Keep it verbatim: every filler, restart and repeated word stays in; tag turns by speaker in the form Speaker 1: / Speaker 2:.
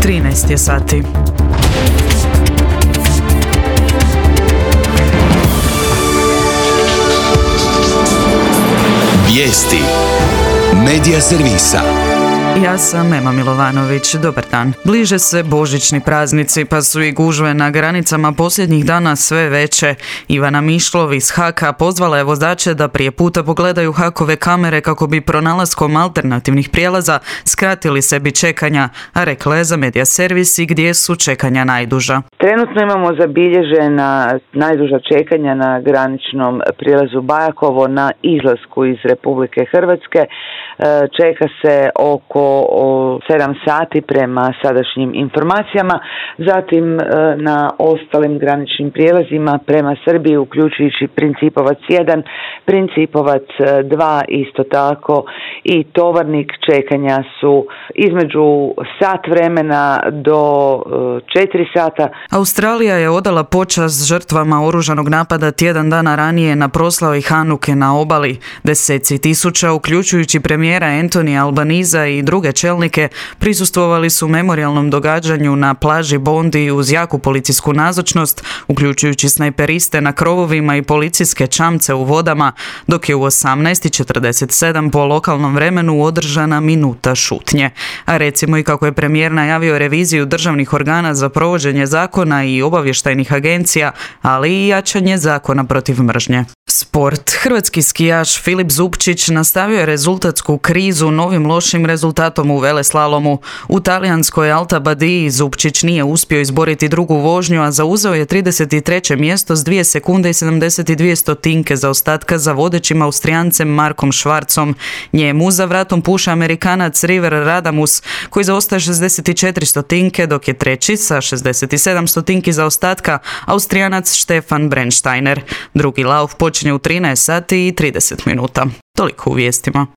Speaker 1: trinaest je sati.
Speaker 2: Vijesti Medija servisa.
Speaker 1: Ja sam Ema Milovanović, dobar dan. Bliže se božićni praznici, pa su i gužve na granicama posljednjih dana sve veće. Ivana Mišlov iz Haka pozvala je vozače da prije puta pogledaju Hakove kamere kako bi pronalaskom alternativnih prijelaza skratili sebi čekanja, a rekla je za Medija servis i gdje su čekanja najduža.
Speaker 3: Trenutno imamo zabilježena najduža čekanja na graničnom prijelazu Bajakovo na izlasku iz Republike Hrvatske. Čeka se oko sedam sati prema sadašnjim informacijama. Zatim na ostalim graničnim prijelazima prema Srbiji, uključujući Principovac jedan, Principovac dva isto tako i Tovarnik, čekanja su između sat vremena do četiri sata.
Speaker 1: Australija je odala počast žrtvama oružanog napada tjedan dana ranije na proslavi Hanuke na obali. Deseci tisuća, uključujući premijera Antonija Albaniza i druge čelnike, prisustvovali su memorijalnom događanju na plaži Bondi uz jaku policijsku nazočnost, uključujući snajperiste na krovovima i policijske čamce u vodama, dok je u osamnaest i četrdeset sedam po lokalnom vremenu održana minuta šutnje. A recimo i kako je premijer najavio reviziju državnih organa za provođenje zakona i obavještajnih agencija, ali i jačanje zakona protiv mržnje. Sport. Hrvatski skijaš Filip Zupčić nastavio je rezultatsku krizu novim lošim rezultatom u veleslalomu. U talijanskoj Alta Badiji Zupčić nije uspio izboriti drugu vožnju, a zauzeo je trideset treće mjesto s dvije sekunde i sedamdeset dvije stotinke zaostatka za vodećim Austrijancem Markom Švarcom. Njemu za vratom puša Amerikanac River Radamus, koji zaostaje šezdeset četiri stotinke, dok je treći sa šezdeset sedam stotinki zaostatka Austrijanac Stefan Brennsteiner. Drugi lauf počinje u trinaest sati i trideset minuta. Toliko u vijestima.